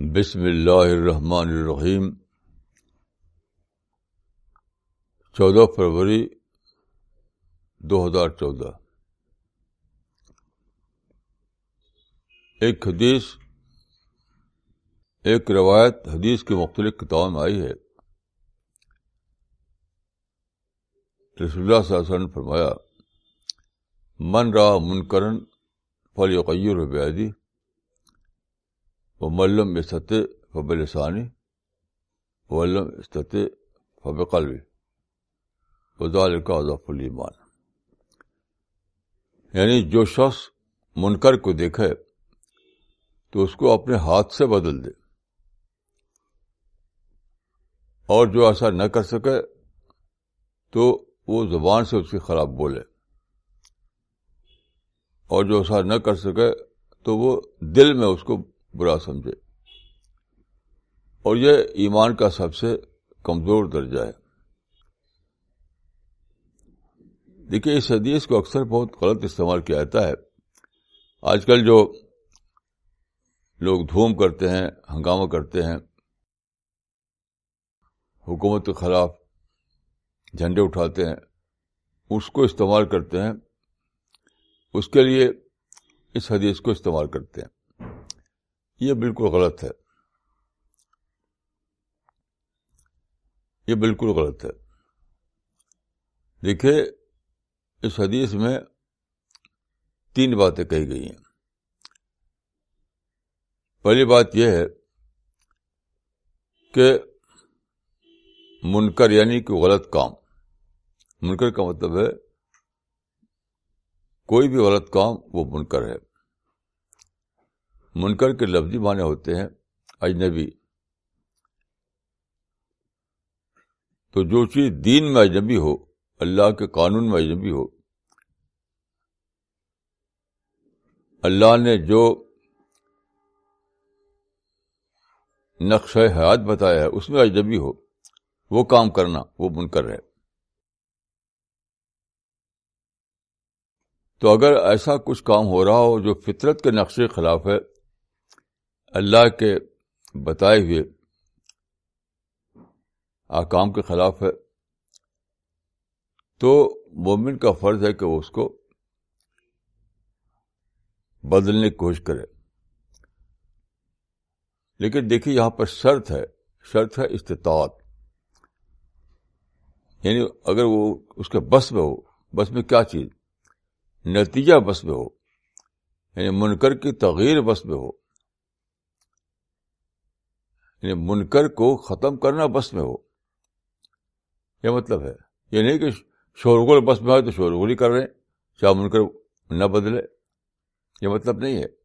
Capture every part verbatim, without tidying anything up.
بسم اللہ الرحمن الرحیم. چودہ فروری دو ہزار چودہ. ایک حدیث ایک روایت حدیث کی مختلف کتابوں میں آئی ہے. رسول اللہ صلی اللہ علیہ وسلم نے فرمایا، من رأى منکرا فلیغیرہ بیدیہ ومن لم یستطع فبلسانہ ومن لم یستطع فبقلبہ وذلک اضعف الایمان. یعنی جو شخص منکر کو دیکھے تو اس کو اپنے ہاتھ سے بدل دے، اور جو ایسا نہ کر سکے تو وہ زبان سے اس کے خلاف بولے، اور جو ایسا نہ کر سکے تو وہ دل میں اس کو برا سمجھے. اور یہ ایمان کا سب سے کمزور درجہ ہے. دیکھیے، اس حدیث کو اکثر بہت غلط استعمال کیا جاتا ہے. آج کل جو لوگ دھوم کرتے ہیں، ہنگامہ کرتے ہیں، حکومت کے خلاف جھنڈے اٹھاتے ہیں، اس کو استعمال کرتے ہیں، اس کے لیے اس حدیث کو استعمال کرتے ہیں. یہ بالکل غلط ہے، یہ بالکل غلط ہے. دیکھیے، اس حدیث میں تین باتیں کہی گئی ہیں. پہلی بات یہ ہے کہ منکر یعنی کہ غلط کام. منکر کا مطلب ہے کوئی بھی غلط کام وہ منکر ہے. منکر کے لفظی معنی ہوتے ہیں اجنبی. تو جو چیز دین میں اجنبی ہو، اللہ کے قانون میں اجنبی ہو، اللہ نے جو نقشہ حیات بتایا ہے اس میں اجنبی ہو، وہ کام کرنا وہ منکر ہے. تو اگر ایسا کچھ کام ہو رہا ہو جو فطرت کے نقشے کے خلاف ہے، اللہ کے بتائے ہوئے احکام کے خلاف ہے، تو مومن کا فرض ہے کہ وہ اس کو بدلنے کی کوشش کرے. لیکن دیکھیے، یہاں پر شرط ہے، شرط ہے استطاعت. یعنی اگر وہ اس کے بس میں ہو. بس میں کیا چیز؟ نتیجہ بس میں ہو، یعنی منکر کی تغییر بس میں ہو، یعنی منکر کو ختم کرنا بس میں ہو. یہ مطلب ہے. یہ نہیں کہ شورغل بس میں آئے تو شورغل ہی کر رہے ہیں، چاہے منکر نہ بدلے. یہ مطلب نہیں ہے.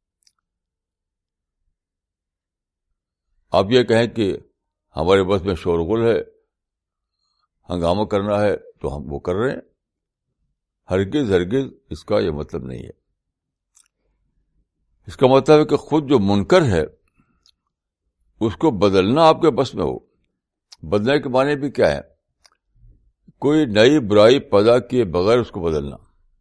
آپ یہ کہیں کہ ہمارے بس میں شورغل ہے، ہنگامہ کرنا ہے تو ہم وہ کر رہے ہیں. ہرگز ہرگز اس کا یہ مطلب نہیں ہے. اس کا مطلب ہے کہ خود جو منکر ہے اس کو بدلنا آپ کے بس میں ہو. بدلنے کے معنی بھی کیا ہے؟ کوئی نئی برائی پیدا کیے بغیر اس کو بدلنا.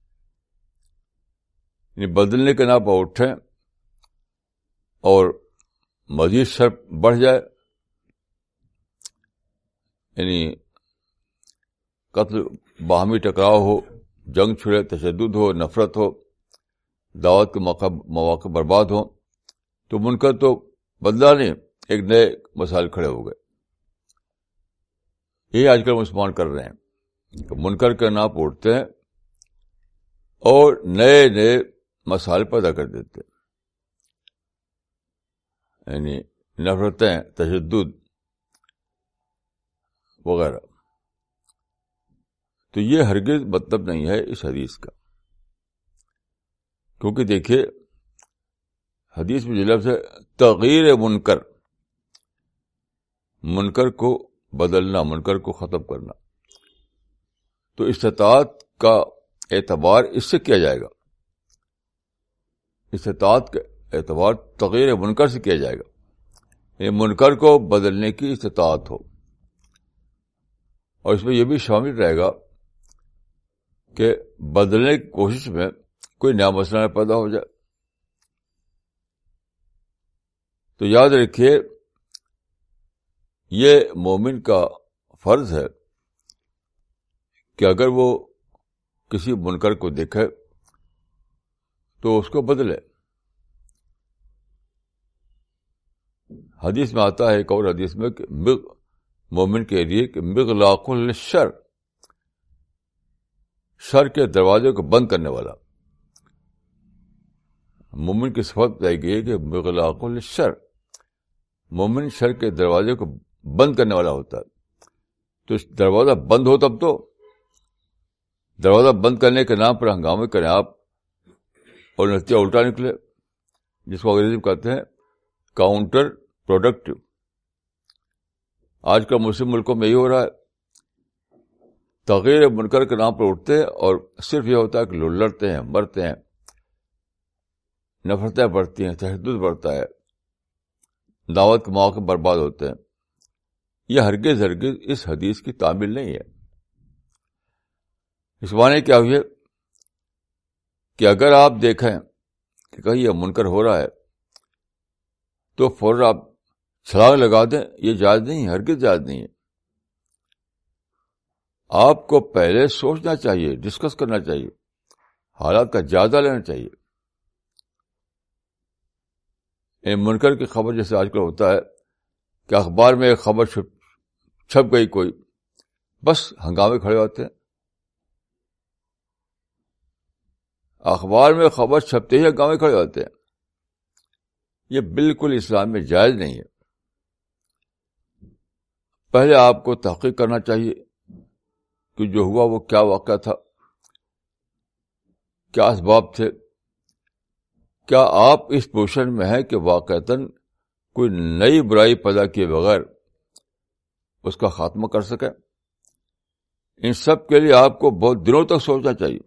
یعنی بدلنے کے نام پر اٹھیں اور مزید شر بڑھ جائے، یعنی قتل، باہمی ٹکراؤ ہو، جنگ چھڑے، تشدد ہو، نفرت ہو، دعوت کے موقع مواقع برباد ہوں، تو منکر تو بدلا نہیں، ایک نئے مسائل کھڑے ہو گئے. یہ آج کل مسلمان کر رہے ہیں کہ منکر کے نام پر اٹھتے ہیں اور نئے نئے مسائل پیدا کر دیتے ہیں، یعنی نفرتیں، تشدد وغیرہ. تو یہ ہرگز مطلب نہیں ہے اس حدیث کا. کیونکہ دیکھیے، حدیث میں جو لفظ ہے تغییر منکر، منکر کو بدلنا، منکر کو ختم کرنا، تو استطاعت کا اعتبار اس سے کیا جائے گا. استطاعت کا اعتبار تغییر منکر سے کیا جائے گا. یہ منکر کو بدلنے کی استطاعت ہو. اور اس میں یہ بھی شامل رہے گا کہ بدلنے کی کوشش میں کوئی نیا مسئلہ پیدا ہو جائے. تو یاد رکھیے یہ مومن کا فرض ہے کہ اگر وہ کسی منکر کو دیکھے تو اس کو بدلے. حدیث میں آتا ہے، ایک اور حدیث میں، کہ مومن کے لیے کہ مغلاق للشر، شر کے دروازے کو بند کرنے والا. مومن کی صفت بتائی گئی ہے کہ مغلاق للشر، مومن شر کے دروازے کو بند کرنے والا ہوتا ہے. تو دروازہ بند ہو تب تو، دروازہ بند کرنے کے نام پر ہنگامے کریں آپ اور نتیجہ الٹا نکلے، جس کو انگریزی میں کہتے ہیں کاؤنٹر پروڈکٹیو. آج کل مسلم ملکوں میں یہی ہو رہا ہے، تغیر منکر کے نام پر اٹھتے ہیں اور صرف یہ ہوتا ہے کہ لوگ لڑتے ہیں، مرتے ہیں، نفرتیں بڑھتی ہیں، تشدد بڑھتا ہے، دعوت کے مواقع برباد ہوتے ہیں. یہ ہرگز ہرگز اس حدیث کی تعمیل نہیں ہے. اس معنی کیا ہوئی ہے کہ اگر آپ دیکھیں کہ کہیں یہ منکر ہو رہا ہے تو فوراً آپ چھلانگ لگا دیں، یہ جائز نہیں ہے، ہرگز جائز نہیں ہے. آپ کو پہلے سوچنا چاہیے، ڈسکس کرنا چاہیے، حالات کا جائزہ لینا چاہیے. منکر کی خبر جیسے آج کل ہوتا ہے کہ اخبار میں ایک خبر چھپ چھپ گئی کوئی، بس ہنگامے کھڑے ہوتے ہیں. اخبار میں خبر چھپتے ہی ہنگامے کھڑے ہوتے ہیں. یہ بالکل اسلام میں جائز نہیں ہے. پہلے آپ کو تحقیق کرنا چاہیے کہ جو ہوا وہ کیا واقعہ تھا، کیا اسباب تھے، کیا آپ اس پوزیشن میں ہیں کہ واقعتاً کوئی نئی برائی پیدا کیے بغیر اس کا خاتمہ کر سکے. ان سب کے لیے آپ کو بہت دنوں تک سوچنا چاہیے،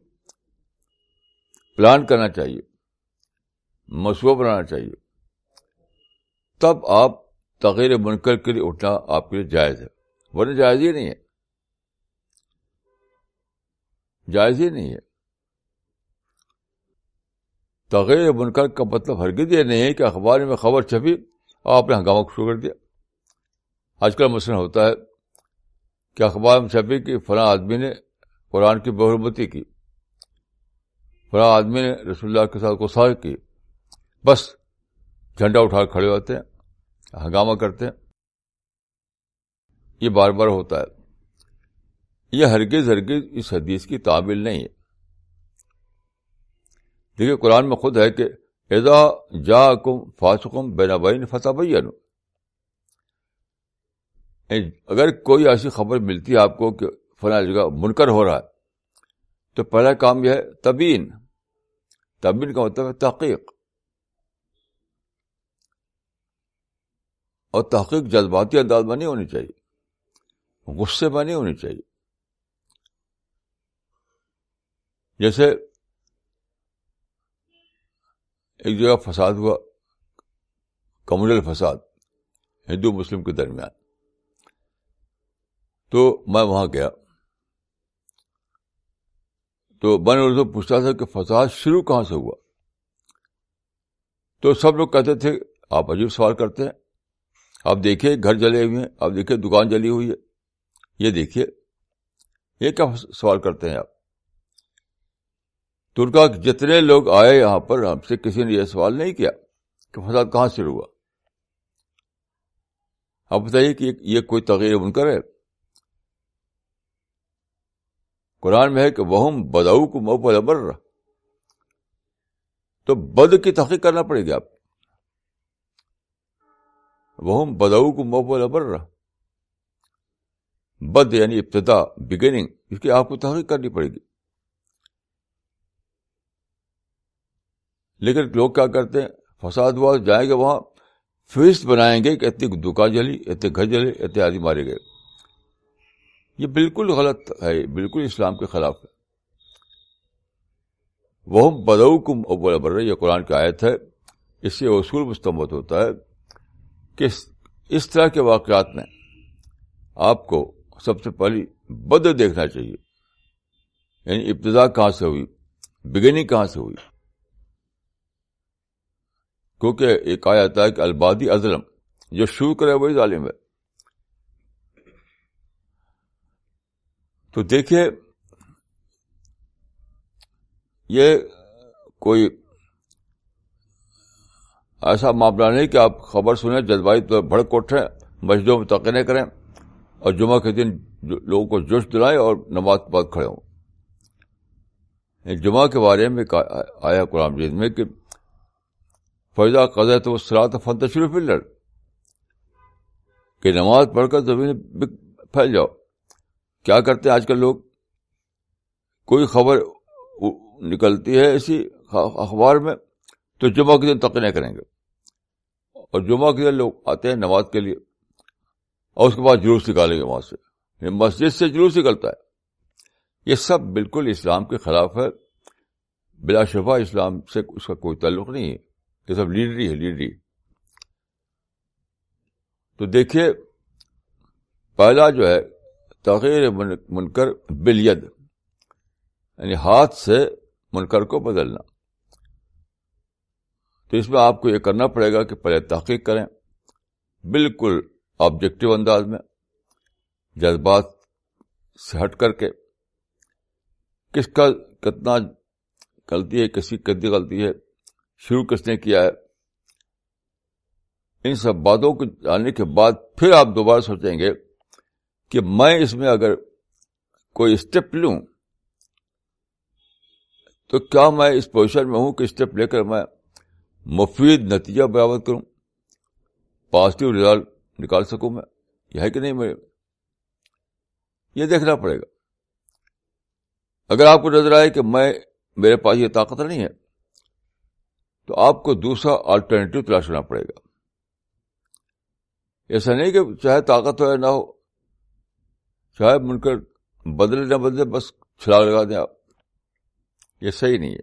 پلان کرنا چاہیے، منصوبہ بنانا چاہیے. تب آپ تغیر منکر کے لیے اٹھنا آپ کے لیے جائز ہے، ورنہ جائز ہی نہیں ہے، جائز ہی نہیں ہے. تغیر منکر کا مطلب ہرگز یہ نہیں ہے کہ اخبار میں خبر چھپی اور آپ نے ہنگامہ شروع کر دیا. آج کل مثلا ہوتا ہے کہ اخبار میں چھپی کہ فلاں آدمی نے قرآن کی بےحرمتی کی، فلاں آدمی نے رسول اللہ کے ساتھ گستاخی کی، بس جھنڈا اٹھا کر کھڑے ہوتے ہیں، ہنگامہ کرتے ہیں. یہ بار بار ہوتا ہے. یہ ہرگز ہرگز اس حدیث کی تعمیل نہیں ہے. دیکھیے قرآن میں خود ہے کہ اذا جاءکم فاسق بنبأ فتبینوا، اگر کوئی ایسی خبر ملتی ہے آپ کو کہ فلاں جگہ منکر ہو رہا ہے تو پہلا کام یہ ہے تبین. تبین کا مطلب ہے تحقیق، اور تحقیق جذباتی انداز میں نہیں ہونی چاہیے، غصے میں نہیں ہونی چاہیے. جیسے ایک جگہ فساد ہوا، کمیونل فساد ہندو مسلم کے درمیان، تو میں وہاں گیا تو میں نے ان سے پوچھا تھا کہ فساد شروع کہاں سے ہوا. تو سب لوگ کہتے تھے آپ عجیب سوال کرتے ہیں، آپ دیکھیے گھر جلے ہوئے ہیں، آپ دیکھیے دکان جلی ہوئی ہے، یہ دیکھیے، یہ کیا سوال کرتے ہیں آپ. تو ان کا جتنے لوگ آئے یہاں پر ہم سے کسی نے یہ سوال نہیں کیا کہ فساد کہاں سے ہوا. آپ بتائیے کہ یہ کوئی تغیر منکر ہے؟ قرآن میں ہے کہ وہم بدعوکم اول مرہ، تو بد کی تحقیق کرنا پڑے گی آپ. وہم بدعوکم اول مرہ، بد یعنی ابتدا، بگننگ، اس کی آپ کو تحقیق کرنی پڑے گی. لیکن لوگ کیا کرتے ہیں، فساد ہوا جائیں گے وہاں فہرست بنائیں گے کہ اتنی دکان جلی، اتنے گھر جلے، اتنے آدمی مارے گئے. یہ بالکل غلط ہے، بالکل اسلام کے خلاف ہے. وہ بدعوکم اول مرہ، یہ قرآن کی آیت ہے. اس سے اصول مستمت ہوتا ہے کہ اس طرح کے واقعات میں آپ کو سب سے پہلی بد دیکھنا چاہیے، یعنی ابتدا کہاں سے ہوئی، بگننگ کہاں سے ہوئی. کیونکہ ایک آیا جاتا ہے کہ البادی ازلم، جو شروع کرے وہی ظالم ہے. تو دیکھیے یہ کوئی ایسا معاملہ نہیں کہ آپ خبر سنیں جذباتی طور پر بھڑک اٹھیں، مسجدوں میں تقریریں کریں اور جمعہ کے دن لوگوں کو جوش دلائیں اور نماز کے بعد کھڑے ہوں. جمعہ کے بارے میں آیا قرآن مجید میں کہ فَإِذَا قَضَيْتُمُ الصَّلَاةَ فَانتَشِرُوا فِي الْأَرْضِ، کہ نماز پڑھ کر زمین میں پھیل جاؤ. کیا کرتے ہیں آج کل لوگ؟ کوئی خبر نکلتی ہے اسی اخبار میں تو جمعہ کے دن تقریریں کریں گے، اور جمعہ کے دن لوگ آتے ہیں نماز کے لیے اور اس کے بعد جلوس نکالیں گے وہاں سے، مسجد سے جلوس نکلتا ہے. یہ سب بالکل اسلام کے خلاف ہے. بلا شبہ اسلام سے اس کا کوئی تعلق نہیں ہے، یہ سب لیڈری ہے، لیڈری. تو دیکھیے پہلا جو ہے تغیر منکر بالید، یعنی ہاتھ سے منکر کو بدلنا. تو اس میں آپ کو یہ کرنا پڑے گا کہ پہلے تحقیق کریں بالکل آبجیکٹو انداز میں، جذبات سے ہٹ کر کے، کس کا کتنا غلطی ہے، کس کی کتنی غلطی ہے، شروع کس نے کیا ہے. ان سب باتوں کو جاننے کے بعد پھر آپ دوبارہ سوچیں گے کہ میں اس میں اگر کوئی اسٹیپ لوں تو کیا میں اس پوزیشن میں ہوں کہ اسٹیپ لے کر میں مفید نتیجہ برآمد کروں، پازیٹو ریزلٹ نکال سکوں. میں یہ ہے کہ نہیں، میرے یہ دیکھنا پڑے گا. اگر آپ کو نظر آئے کہ میں میرے پاس یہ طاقت نہیں ہے تو آپ کو دوسرا آلٹرنیٹو تلاش کرنا پڑے گا. ایسا نہیں کہ چاہے طاقت ہو یا نہ ہو، چاہے منکر بدلے نہ بدلے، بس چھلاگ لگا دیں آپ. یہ صحیح نہیں ہے.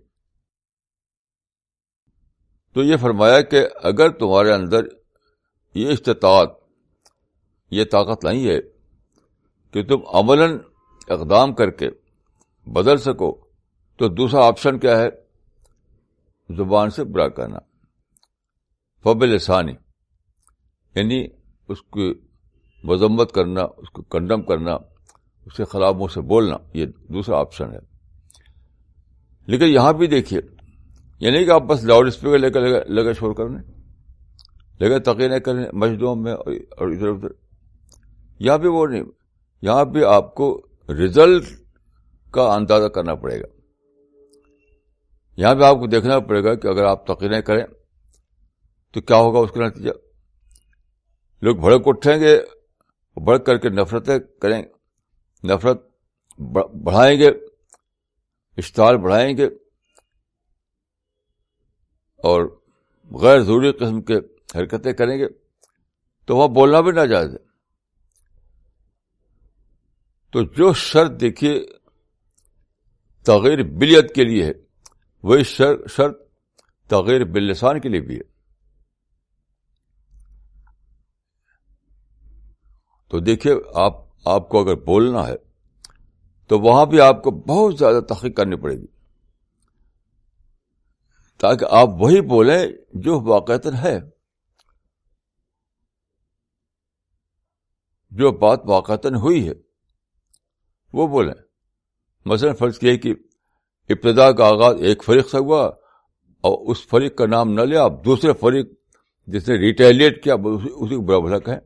تو یہ فرمایا کہ اگر تمہارے اندر یہ استطاعت، یہ طاقت نہیں ہے کہ تم عملاً اقدام کر کے بدل سکو، تو دوسرا آپشن کیا ہے؟ زبان سے برا کہنا، فبلسانی، یعنی اس کی مذمت کرنا، اس کو کنڈم کرنا، اس کے خلاف منہ سے بولنا. یہ دوسرا آپشن ہے. لیکن یہاں بھی دیکھیے، یعنی کہ آپ بس لاؤڈ اسپیکر لے کر لگے شور کرنے، لگے تقریریں کرنے مسجدوں میں اور ادھر ادھر. یہاں بھی وہ نہیں، یہاں بھی آپ کو رزلٹ کا اندازہ کرنا پڑے گا. یہاں بھی آپ کو دیکھنا پڑے گا کہ اگر آپ تقریریں کریں تو کیا ہوگا اس کا نتیجہ. لوگ بھڑک اٹھیں گے، بھڑک کر کے نفرتیں کریں، نفرت بڑھائیں گے، اشتعال بڑھائیں گے اور غیر ضروری قسم کے حرکتیں کریں گے، تو وہاں بولنا بھی ناجائز ہے. تو جو شرط دیکھیے تغیر بالید کے لیے ہے، وہی شرط تغیر باللسان کے لیے بھی ہے. تو دیکھیے آپ آپ کو اگر بولنا ہے تو وہاں بھی آپ کو بہت زیادہ تحقیق کرنی پڑے گی، تاکہ آپ وہی بولیں جو واقعتاً ہے، جو بات واقعتاً ہوئی ہے وہ بولیں. مثلا فرض کیے کہ ابتدا کا آغاز ایک فریق سے ہوا اور اس فریق کا نام نہ لیا، آپ دوسرے فریق جس نے ریٹیلیٹ کیا اسی کو برا بھلا کہیں.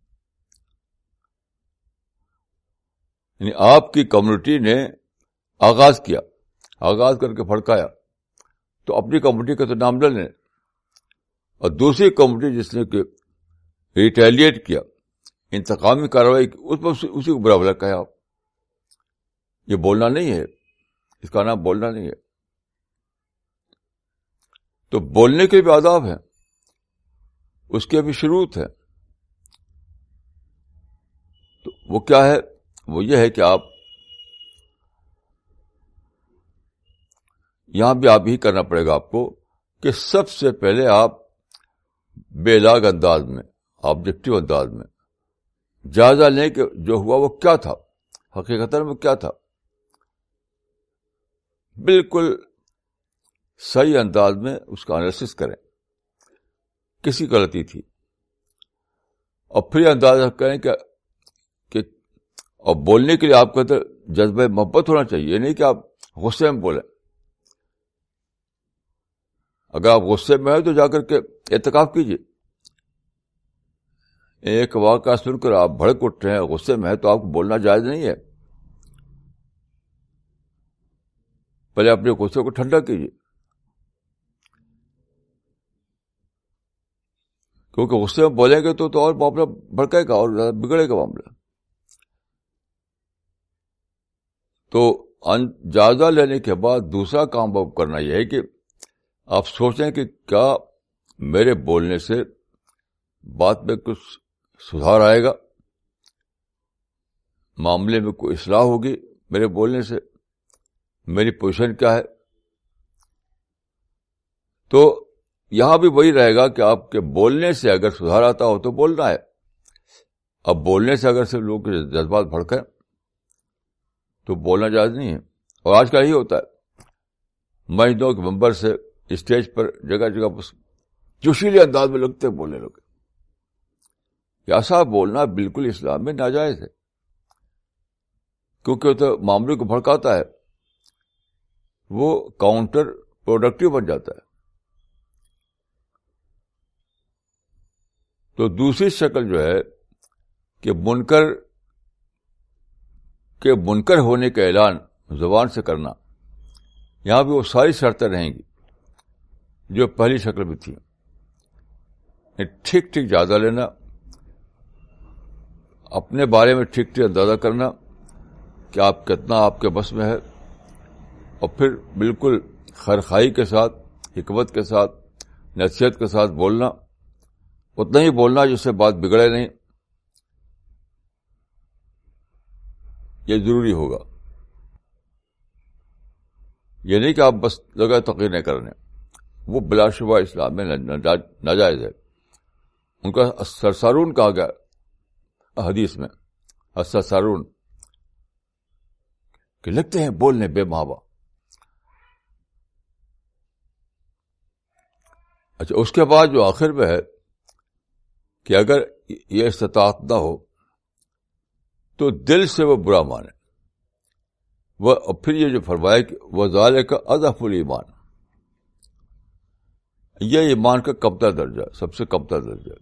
یعنی آپ کی کمیونٹی نے آغاز کیا، آغاز کر کے بھڑکایا، تو اپنی کمیونٹی کا تو نام نہ لیں، اور دوسری کمیونٹی جس نے کہ ریٹیلیٹ کیا، انتقامی کارروائی کی، اس پر اسی کو برا بھلا کہا. آپ یہ بولنا نہیں ہے، اس کا نام بولنا نہیں ہے. تو بولنے کے بھی آداب ہیں، اس کے بھی شروط ہیں. تو وہ کیا ہے؟ وہ یہ ہے کہ آپ یہاں بھی آپ ہی کرنا پڑے گا آپ کو کہ سب سے پہلے آپ بے لاگ انداز میں، آبجیکٹو انداز میں جائزہ لیں کہ جو ہوا وہ کیا تھا، حقیقتاً وہ کیا تھا. بالکل صحیح انداز میں اس کا انالیسس کریں. کسی غلطی تھی. اور پھر یہ اندازہ کریں کہ کہ اور بولنے کے لیے آپ کا جذبہ محبت ہونا چاہیے, نہیں کہ آپ غصے میں بولیں. اگر آپ غصے میں ہیں تو جا کر کے اعتکاف کیجیے. ایک واقعہ سن کر آپ بھڑک اٹھ رہے ہیں, غصے میں ہیں, تو آپ کو بولنا جائز نہیں ہے. پہلے اپنے غصے کو ٹھنڈا کیجیے, کیونکہ غصے میں بولیں گے تو تو اور معاملہ بھڑکے گا اور زیادہ بگڑے گا معاملہ. تو جائزہ لینے کے بعد دوسرا کام آپ کرنا یہ ہے کہ آپ سوچیں کہ کیا میرے بولنے سے بات میں کچھ سدھار آئے گا, معاملے میں کوئی اصلاح ہوگی میرے بولنے سے, میری پوزیشن کیا ہے. تو یہاں بھی وہی رہے گا کہ آپ کے بولنے سے اگر سدھار آتا ہو تو بولنا ہے. اب بولنے سے اگر صرف لوگوں کے جذبات بھڑکیں تو بولنا جائز نہیں ہے. اور آج کل یہی ہوتا ہے, مسجدوں کے ممبر سے اسٹیج پر جگہ جگہ پر جوشیلے انداز میں لگتے بولنے لگے. ایسا بولنا بالکل اسلام میں ناجائز ہے, کیونکہ وہ تو معاملے کو بھڑکاتا ہے, وہ کاؤنٹر پروڈکٹیو بن جاتا ہے. تو دوسری شکل جو ہے کہ منکر کے منکر ہونے کا اعلان زبان سے کرنا, یہاں بھی وہ ساری شرطیں رہیں گی جو پہلی شکل میں تھی. ٹھیک ٹھیک جائزہ لینا, اپنے بارے میں ٹھیک ٹھیک اندازہ کرنا کہ آپ کتنا آپ کے بس میں ہے, اور پھر بالکل خیرخواہی کے ساتھ, حکمت کے ساتھ, نصیحت کے ساتھ بولنا, اتنا ہی بولنا جس سے بات بگڑے نہیں, یہ ضروری ہوگا. یہ نہیں کہ آپ بس جگہ تقریر نہیں کرنے, وہ بلا شبہ اسلام میں ناجائز ہے. ان کا سرسارون کہا گیا حدیث میں, سرسارون کہ لگتے ہیں بولنے بے محابہ. اچھا, اس کے بعد جو آخر میں ہے کہ اگر یہ استطاعت نہ ہو تو دل سے وہ برا مانے. وہ پھر یہ جو فرمایا کہ وہ ذالک اضعف الایمان, یہ ایمان کا کمتر درجہ, سب سے کمتر درجہ.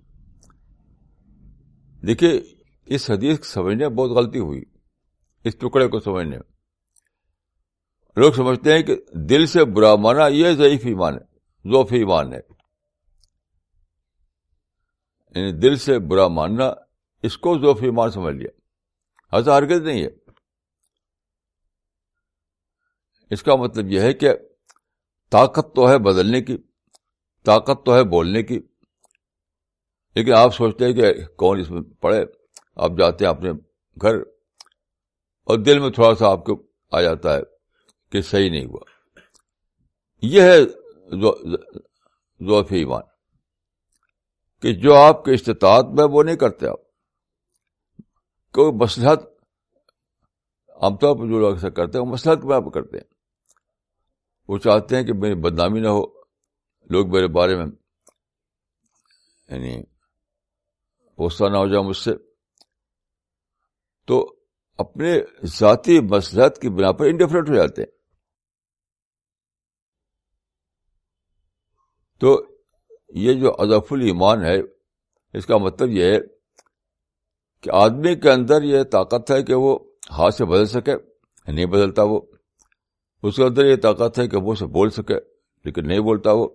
دیکھیے, اس حدیث کو سمجھنے بہت غلطی ہوئی, اس ٹکڑے کو سمجھنے. لوگ سمجھتے ہیں کہ دل سے برا مانا یہ ضعیف ایمان ہے, ضعف ایمان ہے. یعنی دل سے برا ماننا, اس کو ضعف ایمان سمجھ لیا. ایسا ہرگز نہیں ہے. اس کا مطلب یہ ہے کہ طاقت تو ہے بدلنے کی, طاقت تو ہے بولنے کی, لیکن آپ سوچتے ہیں کہ کون اس میں پڑے. آپ جاتے ہیں اپنے گھر اور دل میں تھوڑا سا آپ کو آ جاتا ہے کہ صحیح نہیں ہوا. یہ ہے ضعف ایمان, کہ جو آپ کے استطاعت میں وہ نہیں کرتے. آپ کوئی مصلحت, عام طور پر جو لوگ ایسا کرتے ہیں وہ مصلحت میں آپ کرتے ہیں. وہ چاہتے ہیں کہ میری بدنامی نہ ہو, لوگ میرے بارے میں یعنی غصہ نہ ہو جائے مجھ سے, تو اپنے ذاتی مصلحت کی بنا پر انڈیفرنٹ ہو جاتے ہیں. تو یہ جو اضعف الایمان ہے, اس کا مطلب یہ ہے کہ آدمی کے اندر یہ طاقت ہے کہ وہ ہاتھ سے بدل سکے, نہیں بدلتا وہ. اس کے اندر یہ طاقت ہے کہ وہ اسے بول سکے, لیکن نہیں بولتا وہ.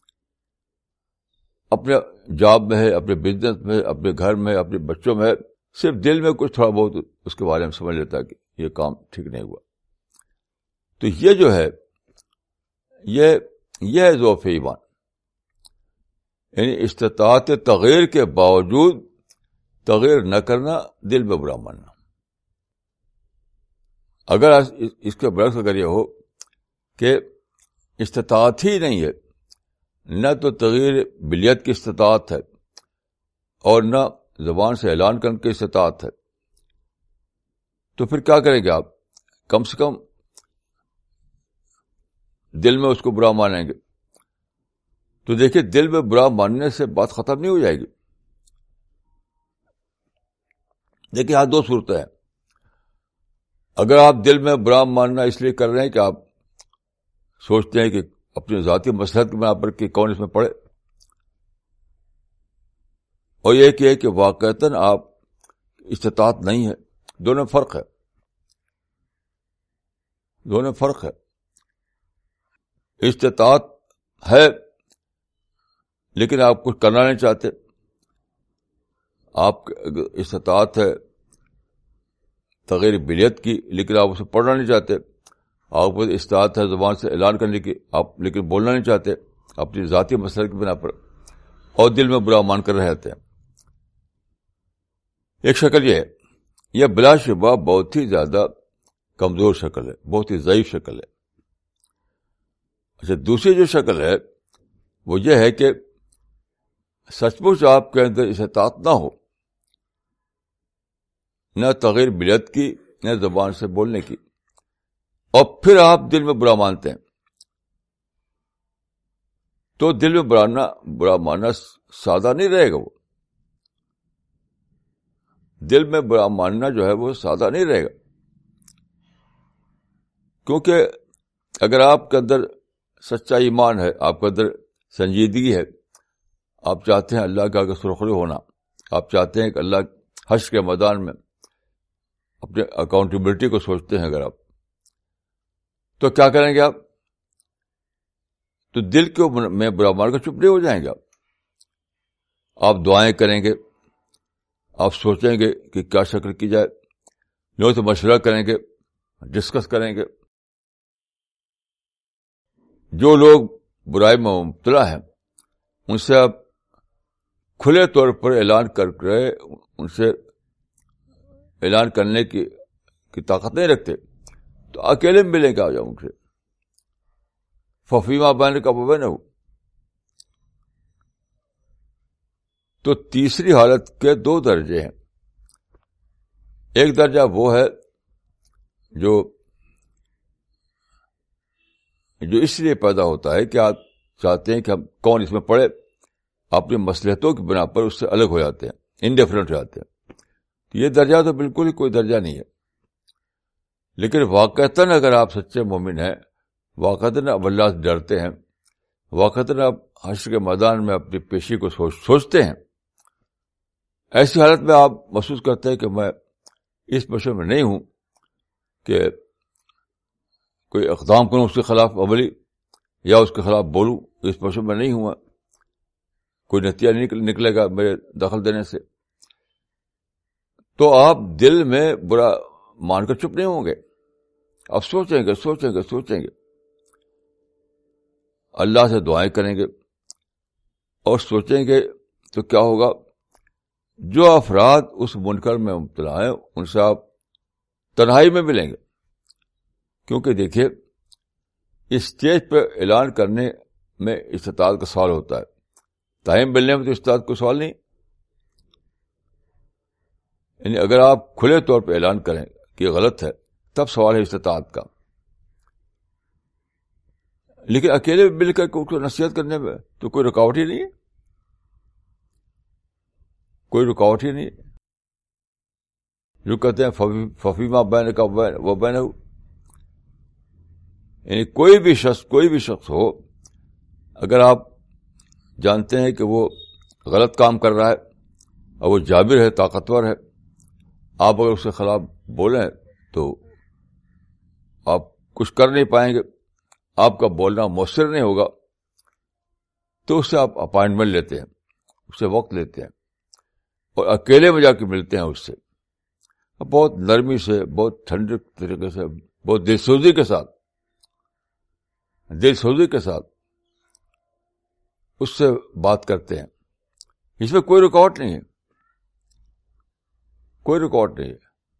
اپنے جاب میں ہے, اپنے بزنس میں, اپنے گھر میں, اپنے بچوں میں, صرف دل میں کچھ تھوڑا بہت اس کے بارے میں سمجھ لیتا ہے کہ یہ کام ٹھیک نہیں ہوا. تو یہ جو ہے یہ یہ ہے ضعف ایمان, یعنی استطاعت تغیر کے باوجود تغیر نہ کرنا, دل میں برا ماننا. اگر اس کے برعکس اگر یہ ہو کہ استطاعت ہی نہیں ہے, نہ تو تغیر بلیت کی استطاعت ہے اور نہ زبان سے اعلان کرنے کی استطاعت ہے, تو پھر کیا کریں گے آپ؟ کم سے کم دل میں اس کو برا مانیں گے. تو دیکھیے دل میں برا ماننے سے بات ختم نہیں ہو جائے گی. دیکھیے یہاں دو صورتیں ہیں. اگر آپ دل میں برا ماننا اس لیے کر رہے ہیں کہ آپ سوچتے ہیں کہ اپنی ذاتی مصلحت کی بنا پر کہ کون اس میں پڑے, اور یہ کہ, کہ واقعتاً آپ استطاعت نہیں ہے, دونوں فرق ہے, دونوں فرق ہے. استطاعت ہے لیکن آپ کچھ کرنا نہیں چاہتے. آپ استطاعت ہے تغیر بلیت کی لیکن آپ اسے پڑھنا نہیں چاہتے. آپ کو استطاعت ہے زبان سے اعلان کرنے کی, آپ لیکن بولنا نہیں چاہتے اپنی ذاتی مسئلے کی بنا پر, اور دل میں برا مان کر رہتے ہیں. ایک شکل یہ ہے, یہ بلا شبہ بہت ہی زیادہ کمزور شکل ہے, بہت ہی ضعیف شکل ہے. اچھا, دوسری جو شکل ہے وہ یہ ہے کہ سچ مچ آپ کے اندر استطاعت نہ ہو, نہ تغیر بلیت کی نہ زبان سے بولنے کی, اور پھر آپ دل میں برا مانتے ہیں. تو دل میں برانا برا ماننا سادہ نہیں رہے گا. وہ دل میں برا ماننا جو ہے وہ سادہ نہیں رہے گا, کیونکہ اگر آپ کے اندر سچا ایمان ہے, آپ کے اندر سنجیدگی ہے, آپ چاہتے ہیں اللہ کا آگے سرخرو ہونا, آپ چاہتے ہیں کہ اللہ حشر کے میدان میں اپنے اکاؤنٹیبلٹی کو سوچتے ہیں, اگر آپ تو کیا کریں گے آپ؟ تو دل کو میں برا مان کر چپ نہیں ہو جائیں گے. آپ آپ دعائیں کریں گے, آپ سوچیں گے کہ کیا شکل کی جائے, لوگوں سے مشورہ کریں گے, ڈسکس کریں گے. جو لوگ برائی میں مبتلا ہیں ان سے آپ کھلے طور پر اعلان کر رہے, ان سے اعلان کرنے کی کی طاقت نہیں رکھتے, تو اکیلے میں ملیں گے, آ جاؤ ان سے. ففیما بین کا بین ہو. تو تیسری حالت کے دو درجے ہیں. ایک درجہ وہ ہے جو جو اس لیے پیدا ہوتا ہے کہ آپ چاہتے ہیں کہ ہم کون اس میں پڑے, اپنی مصلحتوں کی بنا پر اس سے الگ ہو جاتے ہیں, انڈیفرنٹ ہو جاتے ہیں. یہ درجہ تو بالکل ہی کوئی درجہ نہیں ہے. لیکن واقعتاً اگر آپ سچے مومن ہیں, واقعتاً اب اللہ سے ڈرتے ہیں, واقعتاً آپ حشر کے میدان میں اپنی پیشی کو سوچ, سوچتے ہیں, ایسی حالت میں آپ محسوس کرتے ہیں کہ میں اس مشورے میں نہیں ہوں کہ کوئی اقدام کروں اس کے خلاف عملی یا اس کے خلاف بولوں, اس مشورے میں نہیں ہوں, کوئی نتیجہ نہیں نکلے گا میرے دخل دینے سے. تو آپ دل میں برا مان کر چپ نہیں ہوں گے, آپ سوچیں گے سوچیں گے سوچیں گے اللہ سے دعائیں کریں گے, اور سوچیں گے تو کیا ہوگا. جو افراد اس منکر میں مبتلا ہیں ان سے آپ تنہائی میں ملیں گے, کیونکہ دیکھیے اسٹیج پہ اعلان کرنے میں استطاعت کا سوال ہوتا ہے, ٹائم ملنے میں تو استطاعت کو سوال نہیں. یعنی اگر آپ کھلے طور پہ اعلان کریں کہ غلط ہے تب سوال ہے استطاعت کا, لیکن اکیلے مل کر کو نصیحت کرنے میں تو کوئی رکاوٹ ہی نہیں ہے, کوئی رکاوٹ ہی نہیں. جو کہتے ہیں ففیما بین کا وہ بین ہو, یعنی کوئی بھی شخص کوئی بھی شخص ہو, اگر آپ جانتے ہیں کہ وہ غلط کام کر رہا ہے اور وہ جابر ہے, طاقتور ہے, آپ اگر اس کے خلاف بولیں تو آپ کچھ کر نہیں پائیں گے, آپ کا بولنا مؤثر نہیں ہوگا. تو اس سے آپ اپائنٹمنٹ لیتے ہیں, اس سے وقت لیتے ہیں, اور اکیلے میں جا کے ملتے ہیں اس سے, بہت نرمی سے, بہت ٹھنڈے طریقے سے, بہت دل سوزی کے ساتھ دل سوزی کے ساتھ اس سے بات کرتے ہیں. اس میں کوئی رکاوٹ نہیں ہے, کوئی رکاوٹ نہیں ہے.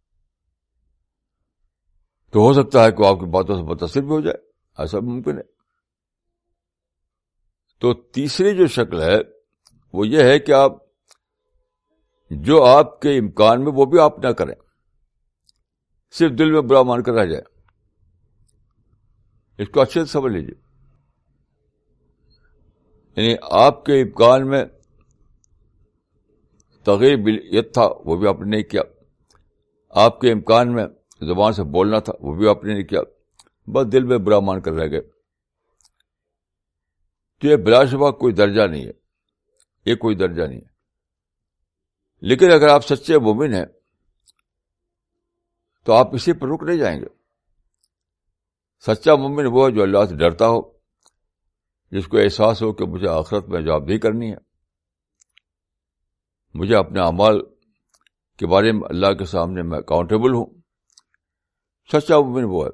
تو ہو سکتا ہے کہ آپ کی باتوں سے متاثر بھی ہو جائے, ایسا ممکن ہے. تو تیسری جو شکل ہے وہ یہ ہے کہ آپ جو آپ کے امکان میں وہ بھی آپ نہ کریں, صرف دل میں برا مان کر رہ جائے. اس کو اچھے سے سمجھ لیجیے. یعنی آپ کے امکان میں تغیر بالیت تھا، وہ بھی آپ نے نہیں کیا. آپ کے امکان میں زبان سے بولنا تھا، وہ بھی آپ نے نہیں کیا. بس دل میں برا مان کر رہ گئے. تو یہ بلا شبہ کوئی درجہ نہیں ہے، یہ کوئی درجہ نہیں ہے. لیکن اگر آپ سچے مومن ہیں تو آپ اسی پر رک نہیں جائیں گے. سچا مومن وہ ہے جو اللہ سے ڈرتا ہو، جس کو احساس ہو کہ مجھے آخرت میں جوابدہی کرنی ہے، مجھے اپنے اعمال کے بارے میں اللہ کے سامنے میں اکاؤنٹیبل ہوں. سچا مومن وہ ہے.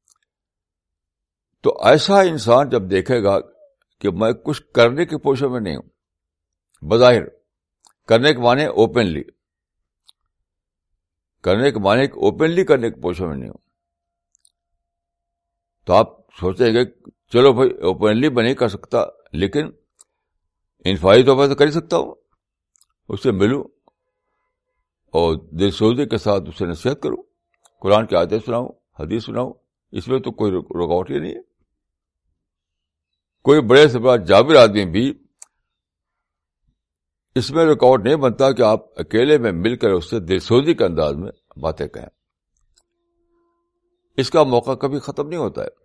تو ایسا انسان جب دیکھے گا کہ میں کچھ کرنے کی پوزیشن میں نہیں ہوں، بظاہر کرنے کے معنی اوپنلی کرنے کے معنی اوپنلی کرنے کی پوزیشن میں نہیں ہوں، تو آپ سوچیں گے چلو بھائی اوپنلی میں نہیں کر سکتا، لیکن انفرادی طور پر تو کر ہی سکتا ہوں. اس سے ملوں اور دل سوزی کے ساتھ اسے نصیحت کروں، قرآن کی آیتیں سناؤں، حدیث سناؤں. اس میں تو کوئی رکاوٹ ہی نہیں ہے. کوئی بڑے سے بڑا جابر آدمی بھی اس میں رکاوٹ نہیں بنتا کہ آپ اکیلے میں مل کر اس سے دل سوزی کے انداز میں باتیں کہیں. اس کا موقع کبھی ختم نہیں ہوتا ہے.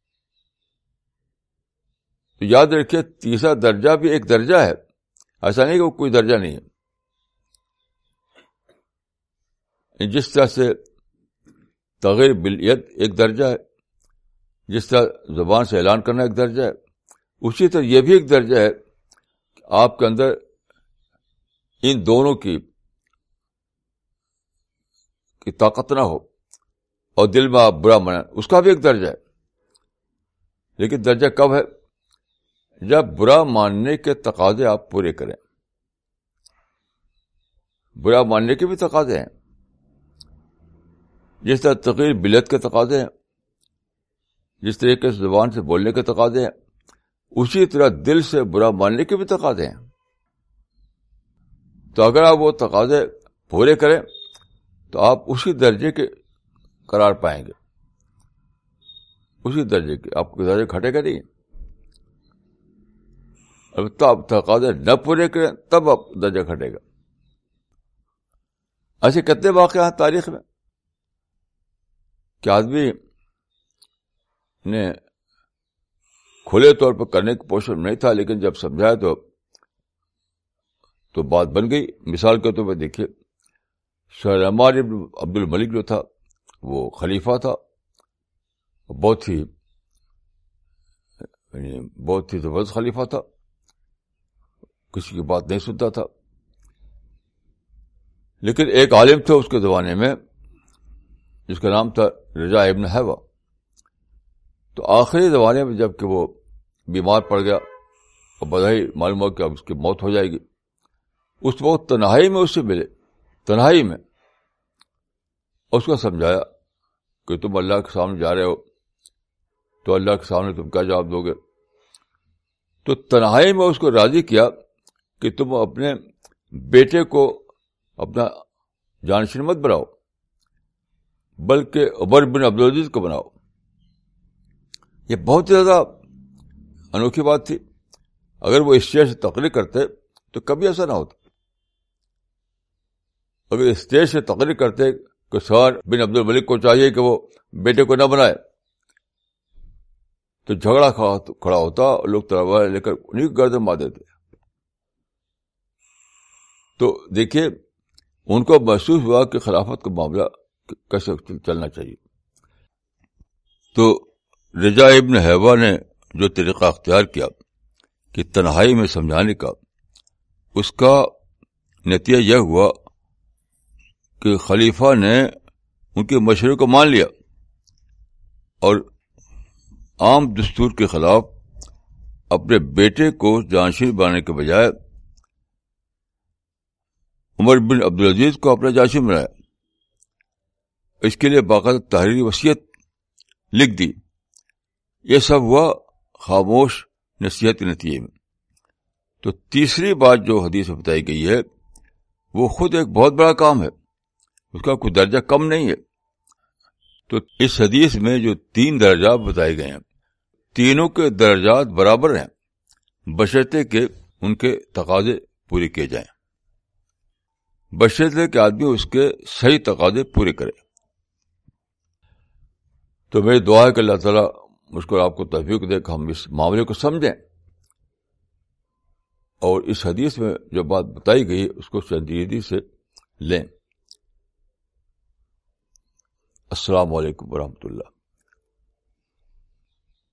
تو یاد رکھیے تیسرا درجہ بھی ایک درجہ ہے، ایسا نہیں کہ وہ کوئی درجہ نہیں ہے. جس طرح سے تغیر بالیت ایک درجہ ہے، جس طرح زبان سے اعلان کرنا ایک درجہ ہے، اسی طرح یہ بھی ایک درجہ ہے کہ آپ کے اندر ان دونوں کی کی طاقت نہ ہو اور دل میں آپ برا منائیں، اس کا بھی ایک درجہ ہے. لیکن درجہ کب ہے؟ جب برا ماننے کے تقاضے آپ پورے کریں. برا ماننے کے بھی تقاضے ہیں، جس طرح تغیر بالیت کے تقاضے ہیں، جس طریقے سے زبان سے بولنے کے تقاضے ہیں، اسی طرح دل سے برا ماننے کے بھی تقاضے ہیں. تو اگر آپ وہ تقاضے پورے کریں تو آپ اسی درجے کے قرار پائیں گے، اسی درجے کے. آپ کو درجہ گھٹے گا نہیں. البتہ آپ تقاضے نہ پورے کریں تب آپ درجہ گھٹے گا. ایسے کتنے واقعات ہیں تاریخ میں کہ آدمی نے کھلے طور پر کرنے کی پوزیشن نہیں تھا، لیکن جب سمجھایا تو تو بات بن گئی. مثال کے طور پر دیکھیے، سلیمان بن عبد الملک جو تھا وہ خلیفہ تھا، بہت ہی یعنی بہت ہی زبردست خلیفہ تھا، کسی کی بات نہیں سنتا تھا. لیکن ایک عالم تھا اس کے زمانے میں جس کا نام تھا رجا ابن حیوہ. تو آخری زمانے میں جب کہ وہ بیمار پڑ گیا اور بظاہر معلوم ہوا کہ اب اس کی موت ہو جائے گی، اس وقت تنہائی میں اس سے ملے، تنہائی میں، اور اس کو سمجھایا کہ تم اللہ کے سامنے جا رہے ہو تو اللہ کے سامنے تم کیا جواب دو گے. تو تنہائی میں اس کو راضی کیا کہ تم اپنے بیٹے کو اپنا جانشین مت بناؤ، بلکہ عمر بن عبدالعزیز کو بناؤ. یہ بہت زیادہ انوکھی بات تھی. اگر وہ اسٹیج سے تقریر کرتے تو کبھی ایسا نہ ہوتا. اگر اسٹیج سے تقریر کرتے کہ سعد بن عبد الملک کو چاہیے کہ وہ بیٹے کو نہ بنائے تو جھگڑا کھڑا ہوتا اور لوگ تلوار لے کر انہیں کو گردن مار دیتے. تو دیکھیے ان کو محسوس ہوا کہ خلافت کا معاملہ کیسے چلنا چاہیے. تو رجا ابن حیوہ نے جو طریقہ اختیار کیا کہ تنہائی میں سمجھانے کا، اس کا نتیجہ یہ ہوا کہ خلیفہ نے ان کے مشورے کو مان لیا اور عام دستور کے خلاف اپنے بیٹے کو جانشین بنانے کے بجائے عمر بن عبدالعزیز کو اپنا جانشین بنایا. اس کے لیے باقاعدہ تحریری وصیت لکھ دی. یہ سب ہوا خاموش نصیحت کے نتیجے میں. تو تیسری بات جو حدیث میں بتائی گئی ہے وہ خود ایک بہت بڑا کام ہے، اس کا کوئی درجہ کم نہیں ہے. تو اس حدیث میں جو تین درجات بتائے گئے ہیں، تینوں کے درجات برابر ہیں، بشرطے کہ ان کے تقاضے پورے کیے جائیں، بشرطے کہ آدمی اس کے صحیح تقاضے پورے کرے. تو میری دعا ہے کہ اللہ تعالیٰ مجھ کو آپ کو توفیق دے کہ ہم اس معاملے کو سمجھیں اور اس حدیث میں جو بات بتائی گئی اس کو سنجیدگی سے لیں. السلام علیکم ورحمۃ اللہ.